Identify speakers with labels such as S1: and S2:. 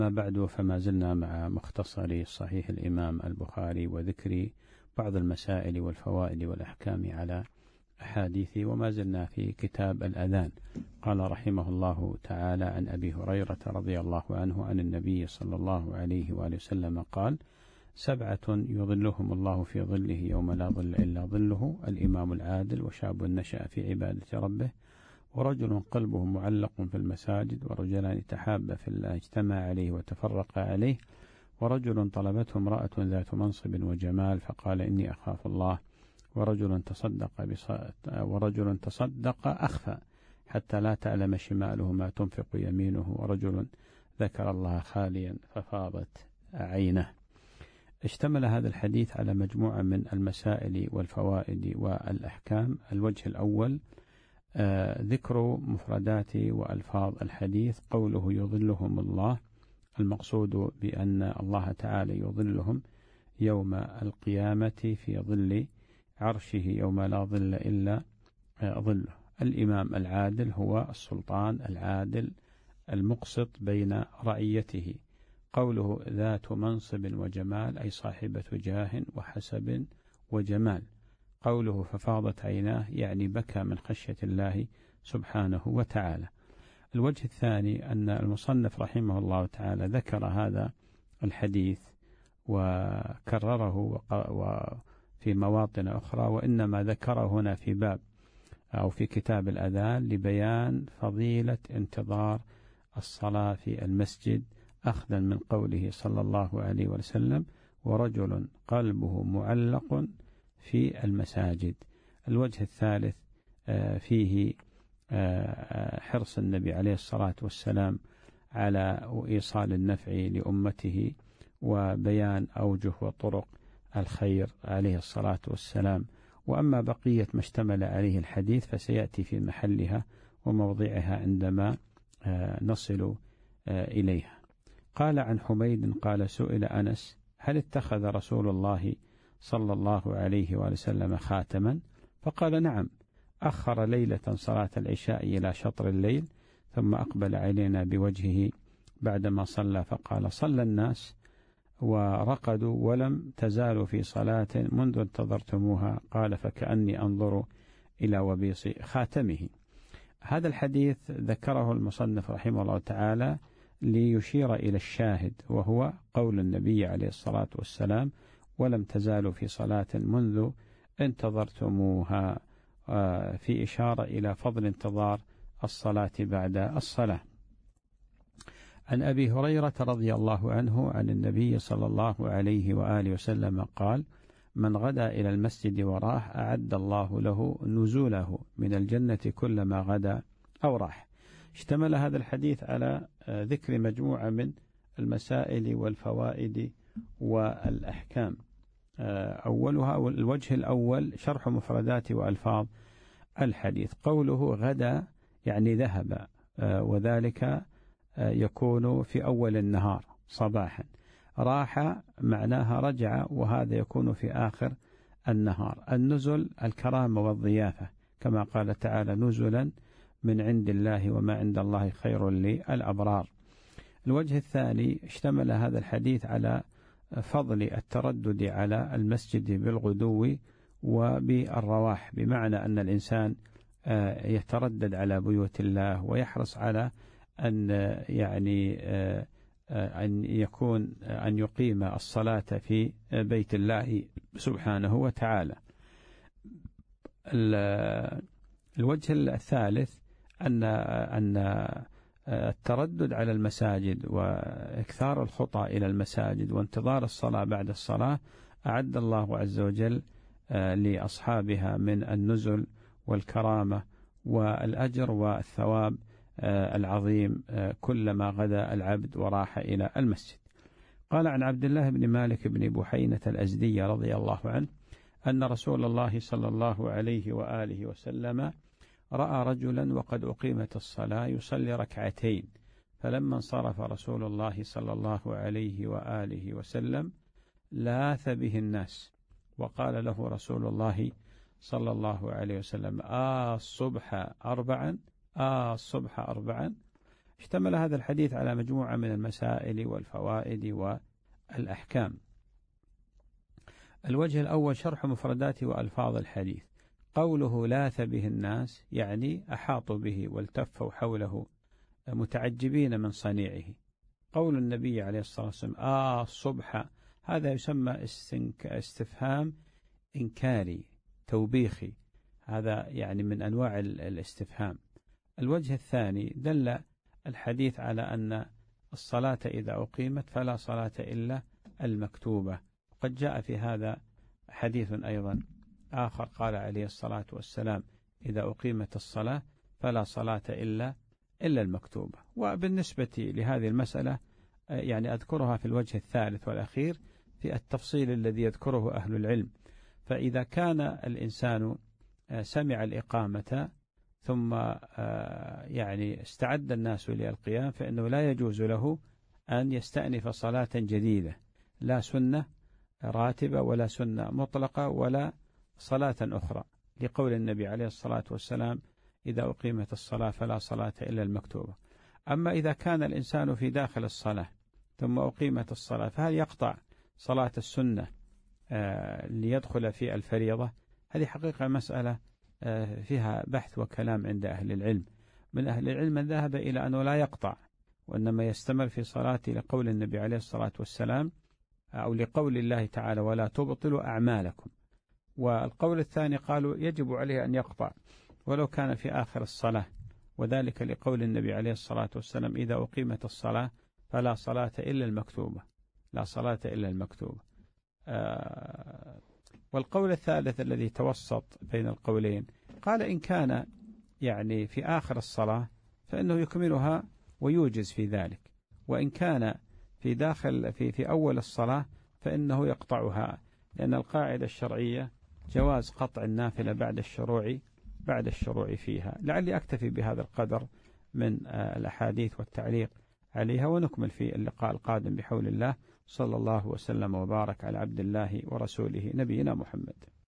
S1: ما بعد، فما زلنا مع مختصر صحيح الإمام البخاري وذكر بعض المسائل والفوائد والأحكام على أحاديث، وما زلنا في كتاب الأذان. قال رحمه الله تعالى: عن أبي هريرة رضي الله عنه عن النبي صلى الله عليه وآله وسلم قال: 7 يظلهم الله في ظله يوم لا ظل إلا ظله: الإمام العادل، وشاب نشأ في عبادة ربه، ورجل قلبه معلق في المساجد، ورجلان تحابا في الله اجتمع عليه وتفرقا عليه، ورجل طلبته امرأة ذات منصب وجمال فقال: إني أخاف الله، ورجل تصدق أخفى حتى لا تعلم شماله ما تنفق يمينه، ورجل ذكر الله خاليا ففاضت عينه. اشتمل هذا الحديث على مجموعة من المسائل والفوائد والأحكام. الوجه الأول ذكر مفردات وألفاظ الحديث. قوله يظلهم الله، المقصود بأن الله تعالى يظلهم يوم القيامة في ظل عرشه يوم لا ظل إلا ظله. الإمام العادل هو السلطان العادل المقسط بين رعيته. قوله ذات منصب وجمال، أي صاحبة جاه وحسب وجمال. قوله ففاضت عيناه، يعني بكى من خشية الله سبحانه وتعالى. الوجه الثاني أن المصنف رحمه الله تعالى ذكر هذا الحديث وكرره في مواطن أخرى، وإنما ذكره هنا في باب أو في كتاب الأذان لبيان فضيلة انتظار الصلاة في المسجد، أخذا من قوله صلى الله عليه وسلم: ورجل قلبه معلق في المساجد. الوجه الثالث فيه حرص النبي عليه الصلاة والسلام على إيصال النفع لأمته، وبيان أوجه وطرق الخير عليه الصلاة والسلام. وأما بقية ما اشتمل عليه الحديث فسيأتي في محلها وموضعها عندما نصل إليها. قال عن حميد قال: سئل أنس: هل اتخذ رسول الله صلى الله عليه وسلم خاتما؟ فقال: نعم، أخر ليلة صلاة العشاء إلى شطر الليل، ثم أقبل علينا بوجهه بعدما صلى فقال: صلى الناس ورقدوا ولم تزالوا في صلاة منذ انتظرتموها. قال: فكأني أنظر إلى وبيص خاتمه. هذا الحديث ذكره المصنف رحمه الله تعالى ليشير إلى الشاهد، وهو قول النبي عليه الصلاة والسلام: ولم تزالوا في صلاة منذ انتظرتموها، في إشارة إلى فضل انتظار الصلاة بعد الصلاة. عن أبي هريرة رضي الله عنه عن النبي صلى الله عليه وآله وسلم قال: من غدا إلى المسجد وراح أعد الله له نزوله من الجنة كلما غدا أو راح. اشتمل هذا الحديث على ذكر مجموعة من المسائل والفوائد والأحكام. أولها الوجه الأول شرح مفردات وألفاظ الحديث. قوله غدا يعني ذهب، وذلك يكون في أول النهار صباحا. راح معناها رجع، وهذا يكون في آخر النهار. النزل الكرامة والضيافة، كما قال تعالى: نزلا من عند الله وما عند الله خير للأبرار. الوجه الثاني اشتمل هذا الحديث على فضل التردد على المسجد بالغدو وبالرواح، بمعنى أن الإنسان يتردد على بيوت الله ويحرص على أن يقيم الصلاة في بيت الله سبحانه وتعالى. الوجه الثالث أن التردد على المساجد وإكثار الخطى إلى المساجد وانتظار الصلاة بعد الصلاة أعد الله عز وجل لأصحابها من النزل والكرامة والأجر والثواب العظيم كلما غدا العبد وراح إلى المسجد. قال عن عبد الله بن مالك بن بحينة الأزدي رضي الله عنه أن رسول الله صلى الله عليه وآله وسلم رأى رجلا وقد أقيمت الصلاة يصلي ركعتين، فلما انصرف رسول الله صلى الله عليه وآله وسلم لاث به الناس، وقال له رسول الله صلى الله عليه وسلم: الصبح أربعا، الصبح أربعا. اشتمل هذا الحديث على مجموعة من المسائل والفوائد والأحكام. الوجه الأول شرح مفردات وألفاظ الحديث. قوله لاث به الناس يعني أحاطوا به والتفوا حوله متعجبين من صنيعه. قول النبي عليه الصلاة والسلام الصبح، هذا يسمى استفهام إنكاري توبيخي، هذا يعني من أنواع الاستفهام. الوجه الثاني دل الحديث على أن الصلاة إذا أقيمت فلا صلاة إلا المكتوبة. قد جاء في هذا حديث أيضا آخر قال عليه الصلاة والسلام إذا أقيمت الصلاة فلا صلاة إلا المكتوبة. وبالنسبة لهذه المسألة يعني أذكرها في الوجه الثالث والأخير في التفصيل الذي يذكره أهل العلم. فإذا كان الإنسان سمع الإقامة ثم يعني استعد الناس للقيام، فإنه لا يجوز له أن يستأنف صلاة جديدة، لا سنة راتبة ولا سنة مطلقة ولا صلاة أخرى، لقول النبي عليه الصلاة والسلام إذا أقيمت الصلاة فلا صلاة إلا المكتوبة. أما إذا كان الإنسان في داخل الصلاة ثم أقيمت الصلاة، فهل يقطع صلاة السنة ليدخل في الفريضة؟ هذه حقيقة مسألة فيها بحث وكلام عند أهل العلم. من أهل العلم من ذهب إلى أنه لا يقطع وإنما يستمر في صلاته لقول النبي عليه الصلاة والسلام أو لقول الله تعالى ولا تبطلوا أعمالكم. والقول الثاني قالوا يجب عليه أن يقطع ولو كان في آخر الصلاة، وذلك لقول النبي عليه الصلاة والسلام إذا أقيمت الصلاة فلا صلاة إلا المكتوبة، لا صلاة إلا المكتوبة. والقول الثالث الذي توسط بين القولين قال إن كان يعني في آخر الصلاة فإنه يكملها ويوجز في ذلك، وإن كان في داخل في أول الصلاة فإنه يقطعها، لأن القاعدة الشرعية جواز قطع النافلة بعد الشروع فيها. لعلي أكتفي بهذا القدر من الأحاديث والتعليق عليها، ونكمل في اللقاء القادم بحول الله. صلى الله وسلم وبارك على عبد الله ورسوله نبينا محمد.